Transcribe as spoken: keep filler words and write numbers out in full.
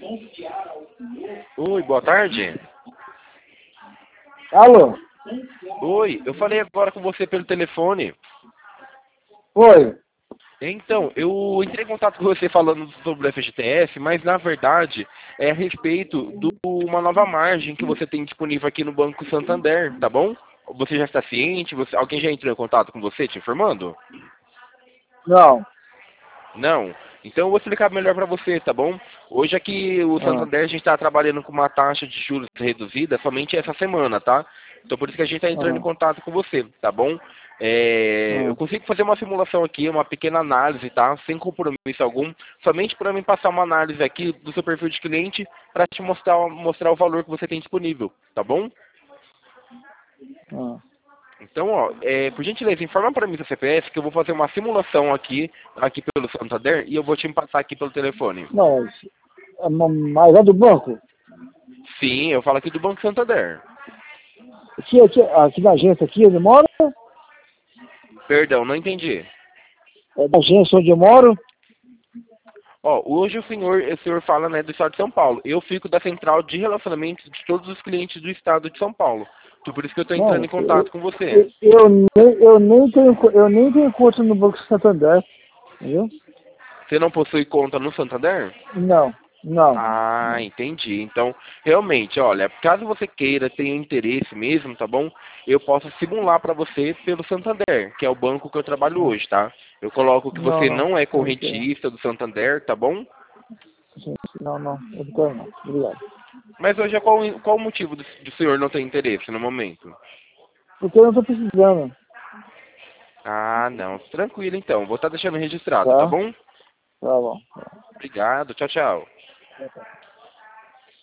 Oi, boa tarde. Alô? Oi, eu falei agora com você pelo telefone. Oi. Então, eu entrei em contato com você falando sobre o F G T S, mas na verdade é a respeito de uma nova margem que você tem disponível aqui no Banco Santander, tá bom? Você já está ciente? Você, alguém já entrou em contato com você te informando? Não. Não? Então eu vou explicar melhor para você, tá bom? Hoje aqui o Ah, Santander a gente está trabalhando com uma taxa de juros reduzida somente essa semana, tá? Então por isso que a gente está entrando em ah, contato com você, tá bom? É, eu ah. consigo fazer uma simulação aqui, uma pequena análise, tá? Sem compromisso algum, somente para mim passar uma análise aqui do seu perfil de cliente para te mostrar, mostrar o valor que você tem disponível, tá bom? Ah. Então, ó, é, por gentileza, informa para mim seu C P F que eu vou fazer uma simulação aqui, aqui pelo Santander e eu vou te passar aqui pelo telefone. Não, é ma- mas é do banco? Sim, eu falo aqui do Banco Santander. Aqui, aqui, aqui na agência aqui onde eu moro? Perdão, não entendi. É da agência onde eu moro? Ó, hoje o senhor, o senhor fala, né, do estado de São Paulo. Eu fico da central de relacionamento de todos os clientes do estado de São Paulo. Então, por isso que eu estou entrando Não, em eu, contato com você. eu, eu, nem, eu, nem tenho, co- eu nem tenho conta no Banco Santander, entendeu? Você não possui conta no Santander? Não, não, Ah, não. entendi. Então, realmente, olha, caso você queira, tenha interesse mesmo, tá bom? Eu posso simular para você pelo Santander, que é o banco que eu trabalho Não, hoje, tá? Eu coloco que não, você não, não é eu não quero. correntista do Santander, tá bom? Sim, não, não, eu não quero não. Obrigado. Mas hoje é qual, qual o motivo do, do senhor não ter interesse no momento? Porque eu não estou precisando, Ah, não. Tranquilo então. Vou estar deixando registrado, tá tá? bom? Tá bom. Obrigado. Tchau, tchau.